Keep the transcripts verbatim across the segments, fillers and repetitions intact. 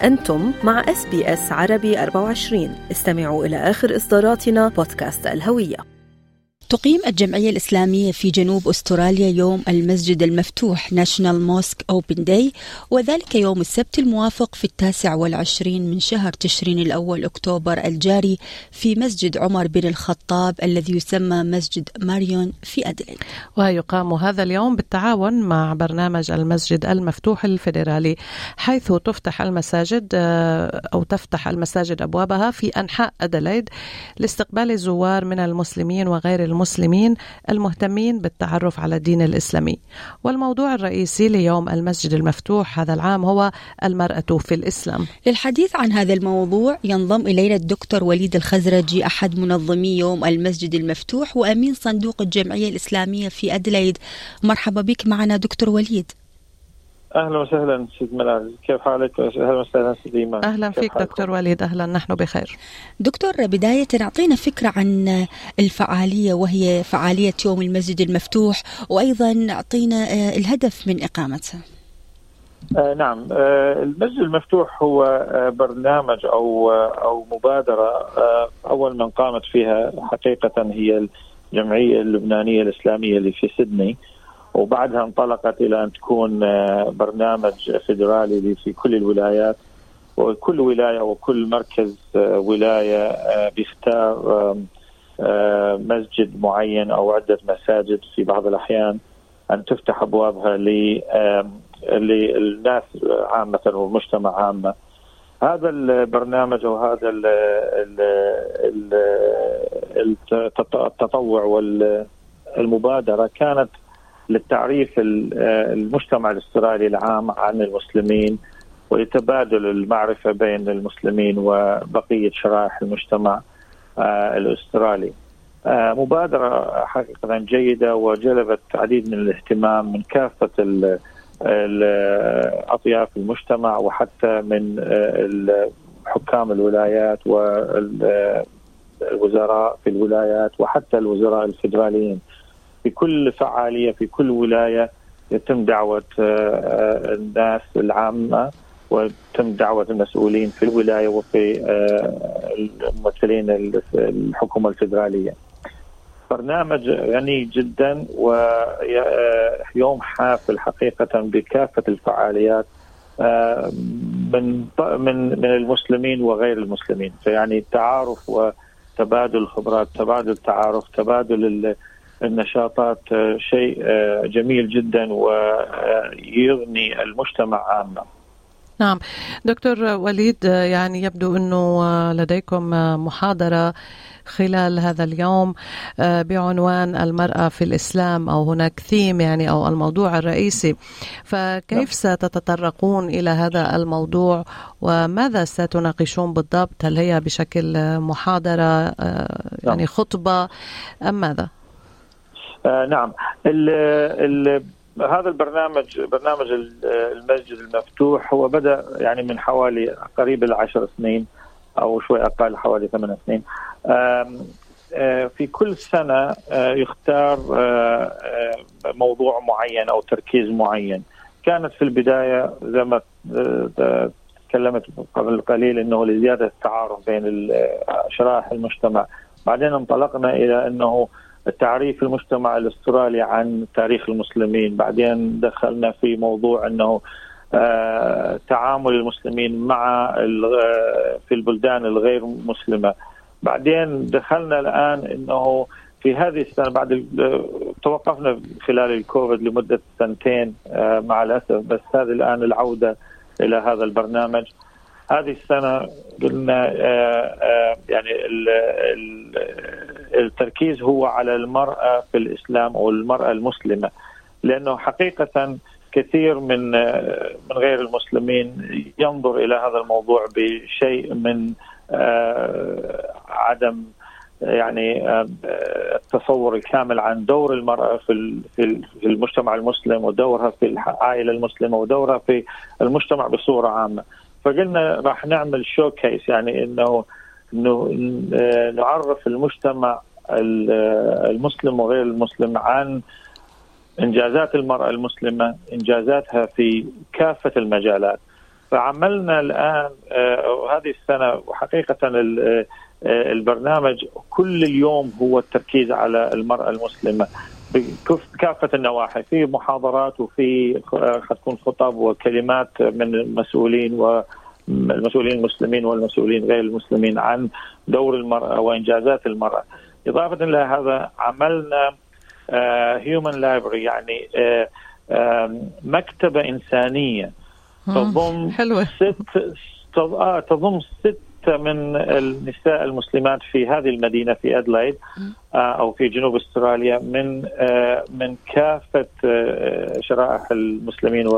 أنتم مع إس بي إس عربي أربعة وعشرين. استمعوا إلى آخر إصداراتنا بودكاست الهوية. تقيم الجمعية الإسلامية في جنوب أستراليا يوم المسجد المفتوح National Mosque Open Day، وذلك يوم السبت الموافق في التاسع والعشرين من شهر تشرين الأول أكتوبر الجاري في مسجد عمر بن الخطاب الذي يسمى مسجد ماريون في أدليد. ويقام هذا اليوم بالتعاون مع برنامج المسجد المفتوح الفيدرالي، حيث تفتح المساجد أو تفتح المساجد أبوابها في أنحاء أدليد لاستقبال الزوار من المسلمين وغير المسلمين المهتمين بالتعرف على الدين الإسلامي. والموضوع الرئيسي ليوم المسجد المفتوح هذا العام هو المرأة في الإسلام. للحديث عن هذا الموضوع ينضم إلينا الدكتور وليد الخزرجي، أحد منظمي يوم المسجد المفتوح وأمين صندوق الجمعية الإسلامية في أدليد. مرحبا بك معنا دكتور وليد. أهلا وسهلا سيد ملاذ، كيف حالك؟ أهلا وسهلا سيد إيمان. أهلا فيك حالك؟ دكتور وليد. أهلا، نحن بخير. دكتور، بداية أعطينا فكرة عن الفعالية وهي فعالية يوم المسجد المفتوح، وأيضا أعطينا الهدف من إقامتها. آه نعم، آه المسجد المفتوح هو آه برنامج أو آه أو مبادرة آه أول من قامت فيها حقيقة هي الجمعية اللبنانية الإسلامية اللي في سيدني، وبعدها انطلقت إلى أن تكون برنامج فيدرالي في كل الولايات، وكل ولاية وكل مركز ولاية بيختار مسجد معين أو عدة مساجد في بعض الأحيان أن تفتح أبوابها للناس عامة والمجتمع عامة. هذا البرنامج وهذا التطوع والمبادرة كانت للتعريف المجتمع الاسترالي العام عن المسلمين، ولتبادل المعرفة بين المسلمين وبقية شرائح المجتمع الاسترالي. مبادرة حقيقة جيدة وجلبت عديد من الاهتمام من كافة أطياف المجتمع، وحتى من حكام الولايات والوزراء في الولايات وحتى الوزراء الفيدراليين. في كل فعالية في كل ولاية يتم دعوة الناس العامة ويتم دعوة المسؤولين في الولاية وفي الممثلين الحكومة الفيدرالية. برنامج غني جدا ويوم حافل حقيقة بكافة الفعاليات من من من المسلمين وغير المسلمين، فيعني التعارف وتبادل الخبرات، تبادل التعارف، تبادل النشاطات شيء جميل جدا ويغني المجتمع عامة. نعم دكتور وليد، يعني يبدو أنه لديكم محاضرة خلال هذا اليوم بعنوان المرأة في الإسلام، أو هناك ثيم يعني أو الموضوع الرئيسي، فكيف ستتطرقون إلى هذا الموضوع وماذا ستناقشون بالضبط؟ هل هي بشكل محاضرة يعني خطبة أم ماذا؟ آه نعم، ال ال هذا البرنامج برنامج المسجد المفتوح هو بدأ يعني من حوالي قريب العشر سنين أو شوي أقل، حوالي ثمان سنين. آه آه في كل سنة آه يختار آه موضوع معين أو تركيز معين. كانت في البداية زي ما آه تكلمت قبل قليل أنه لزيادة التعارف بين شرائح المجتمع. بعدين انطلقنا إلى أنه التعريف المجتمع الاسترالي عن تاريخ المسلمين. بعدين دخلنا في موضوع أنه آه تعامل المسلمين مع في البلدان الغير مسلمة. بعدين دخلنا الآن أنه في هذه السنة بعد توقفنا خلال الكوفيد لمدة سنتين آه مع الأسف، بس هذه الآن العودة إلى هذا البرنامج. هذه السنة قلنا آه آه يعني ال ال التركيز هو على المرأة في الإسلام أو المرأة المسلمة، لأنه حقيقة كثير من آه من غير المسلمين ينظر إلى هذا الموضوع بشيء من آه عدم يعني آه التصور الكامل عن دور المرأة في في المجتمع المسلم، ودورها في العائلة المسلمة، ودورها في المجتمع بصورة عامة. فقلنا راح نعمل شو كيس، يعني انه انه نعرف المجتمع المسلم وغير المسلم عن إنجازات المرأة المسلمة، إنجازاتها في كافة المجالات، فعملنا الآن هذه السنة وحقيقة البرنامج كل اليوم هو التركيز على المرأة المسلمة بكافة النواحي، في محاضرات وفي حتكون خطب وكلمات من المسؤولين والمسؤولين المسلمين والمسؤولين غير المسلمين عن دور المرأة وإنجازات المرأة. إضافة إلى هذا عملنا هيومن لايبرري، يعني آه آه مكتبة إنسانية تضم ست آه تضم ست من النساء المسلمات في هذه المدينة في أدلايد آه أو في جنوب أستراليا من آه من كافة آه شرائح المسلمين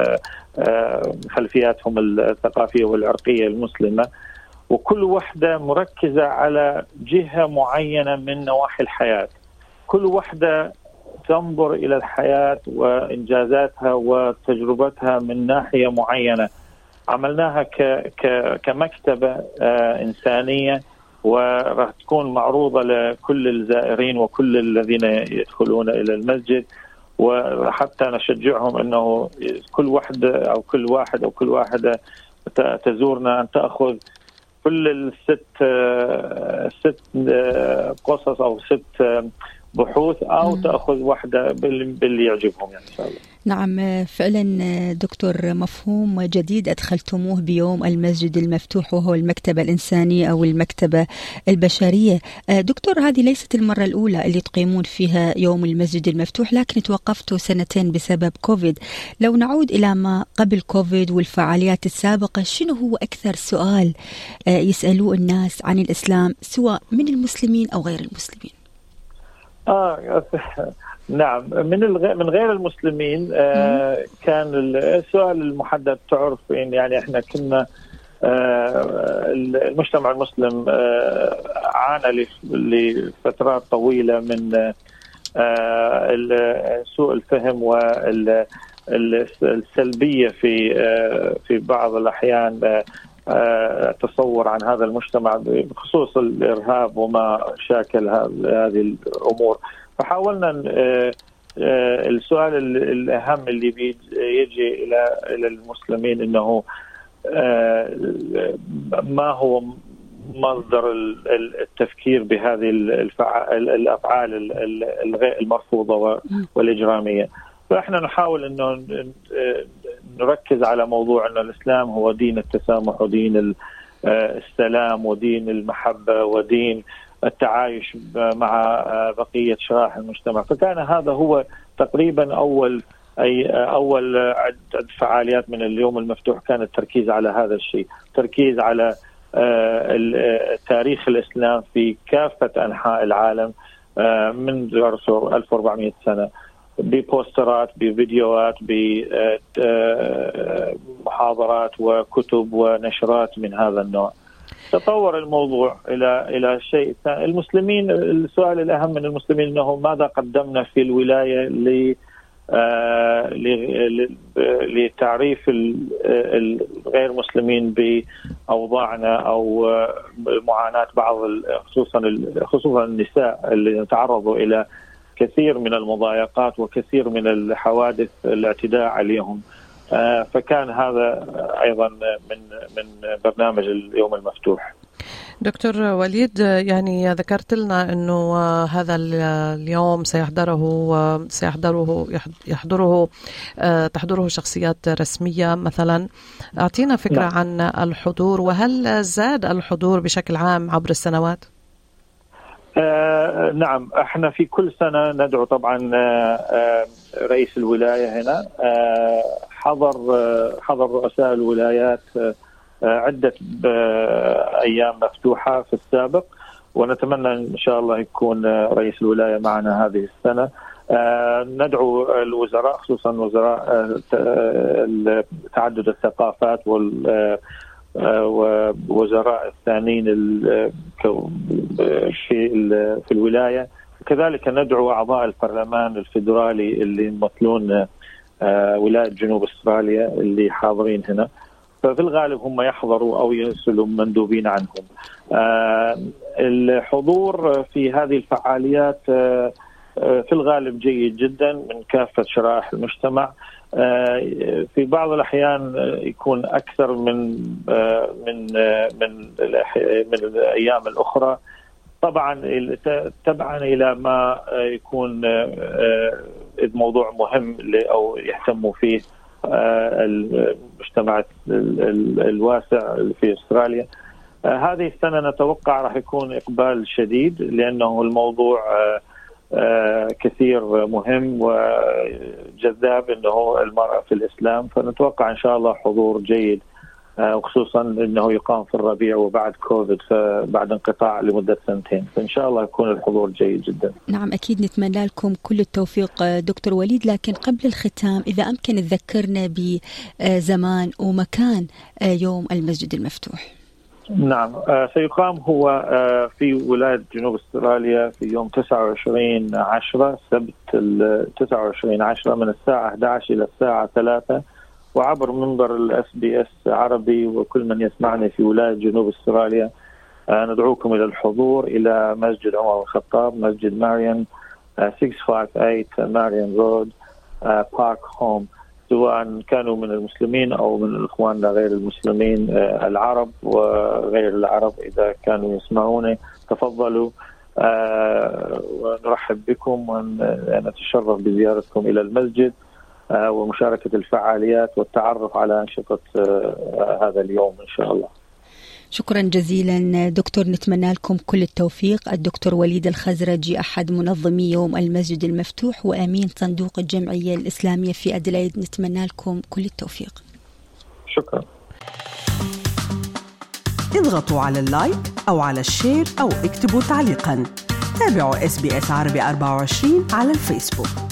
وخلفياتهم الثقافية والعرقية المسلمة، وكل واحدة مركزة على جهة معينة من نواحي الحياة. كل واحدة تنظر إلى الحياة وإنجازاتها وتجربتها من ناحية معينة. عملناها ك ك كمكتبة آه إنسانية، وراح تكون معروضة لكل الزائرين وكل الذين يدخلون إلى المسجد، وحتى نشجعهم أنه كل واحدة أو كل واحد أو كل واحدة تزورنا أن تأخذ كل الست آه ست آه قصص أو ست آه بحوث أو مم. تأخذ واحدة باللي يعجبهم يعني إن شاء الله. نعم فعلا دكتور، مفهوم جديد أدخلتموه بيوم المسجد المفتوح وهو المكتبة الإنسانية أو المكتبة البشرية. دكتور، هذه ليست المرة الأولى اللي تقيمون فيها يوم المسجد المفتوح، لكن توقفتوا سنتين بسبب كوفيد. لو نعود إلى ما قبل كوفيد والفعاليات السابقة، شنو هو أكثر سؤال يسألوه الناس عن الإسلام سواء من المسلمين أو غير المسلمين؟ آه نعم، من الغ... من غير المسلمين آه كان السؤال المحدد. تعرف يعني احنا كنا آه المجتمع المسلم آه عانى لفترات طويلة من آه سوء الفهم والسلبية في آه في بعض الأحيان آه تصور عن هذا المجتمع بخصوص الإرهاب وما شاكل هذه الأمور. فحاولنا السؤال الأهم اللي بيجي إلى إلى المسلمين إنه ما هو مصدر التفكير بهذه الأفعال المرفوضة والإجرامية. فإحنا نحاول إنه نركز على موضوع أن الإسلام هو دين التسامح ودين السلام ودين المحبة ودين التعايش مع بقية شرائح المجتمع. فكان هذا هو تقريبا أول أي أول عدة فعاليات من اليوم المفتوح، كان التركيز على هذا الشيء، تركيز على تاريخ الإسلام في كافة أنحاء العالم منذ ألف وأربعمائة سنة، ببوسترات، بفيديوهات، بمحاضرات وكتب ونشرات من هذا النوع. تطور الموضوع إلى إلى شيء ثاني. المسلمين، السؤال الأهم من المسلمين أنه ماذا قدمنا في الولاية ل لتعريف الغير مسلمين بأوضاعنا أو معاناة بعض خصوصا خصوصا النساء اللي تعرضوا إلى كثير من المضايقات وكثير من الحوادث الاعتداء عليهم. فكان هذا أيضا من من برنامج اليوم المفتوح. دكتور وليد، يعني ذكرت لنا أنه هذا اليوم سيحضره سيحضره يحضره تحضره شخصيات رسمية مثلا. أعطينا فكرة نعم. عن الحضور، وهل زاد الحضور بشكل عام عبر السنوات؟ آه نعم، احنا في كل سنة ندعو طبعا آه رئيس الولاية هنا. آه حضر آه حضر رؤساء الولايات آه عدة أيام مفتوحة في السابق، ونتمنى إن شاء الله يكون رئيس الولاية معنا هذه السنة. آه ندعو الوزراء، خصوصا وزراء آه تعدد الثقافات وال ووزراء الثانيين في في الولاية. كذلك ندعو أعضاء البرلمان الفيدرالي اللي يمثلون ولاية جنوب أستراليا اللي حاضرين هنا، ففي الغالب هم يحضروا أو يرسلوا مندوبين عنهم. الحضور في هذه الفعاليات في الغالب جيد جدا من كافة شرائح المجتمع. في بعض الأحيان يكون أكثر من من من من الأيام الأخرى، طبعا تبعا إلى ما يكون الموضوع مهم أو يهتموا فيه المجتمع الواسع في أستراليا. هذه السنة نتوقع راح يكون إقبال شديد، لأنه الموضوع كثير مهم وجذاب، انه المرأة في الإسلام، فنتوقع ان شاء الله حضور جيد، وخصوصا انه يقام في الربيع وبعد كوفيد، فبعد انقطاع لمدة سنتين، فان شاء الله يكون الحضور جيد جدا. نعم اكيد نتمنى لكم كل التوفيق دكتور وليد، لكن قبل الختام اذا امكن تذكرنا بزمان ومكان يوم المسجد المفتوح. نعم، سيقام هو في ولاية جنوب استراليا في يوم تسعة وعشرين عشرة سبت تسعة وعشرين عشرة من الساعة إحدى عشر إلى الساعة ثلاثة، وعبر منبر الاس بي اس عربي، وكل من يسمعني في ولاية جنوب استراليا ندعوكم إلى الحضور إلى مسجد عمر الخطاب، مسجد ماريان ستة خمسة ثمانية ماريان رود بارك هوم، سواء كانوا من المسلمين أو من إخواننا غير المسلمين العرب وغير العرب. إذا كانوا يسمعون تفضلوا، ونرحب بكم ونتشرف بزيارتكم إلى المسجد ومشاركة الفعاليات والتعرف على أنشطة هذا اليوم إن شاء الله. شكرا جزيلا دكتور، نتمنى لكم كل التوفيق. الدكتور وليد الخزرجي أحد منظمي يوم المسجد المفتوح وأمين صندوق الجمعية الإسلامية في أديلايد، نتمنى لكم كل التوفيق. شكرا. اضغطوا على اللايك أو على الشير أو اكتبوا تعليقا. تابعوا إس بي إس عربي أربعة وعشرين على الفيسبوك.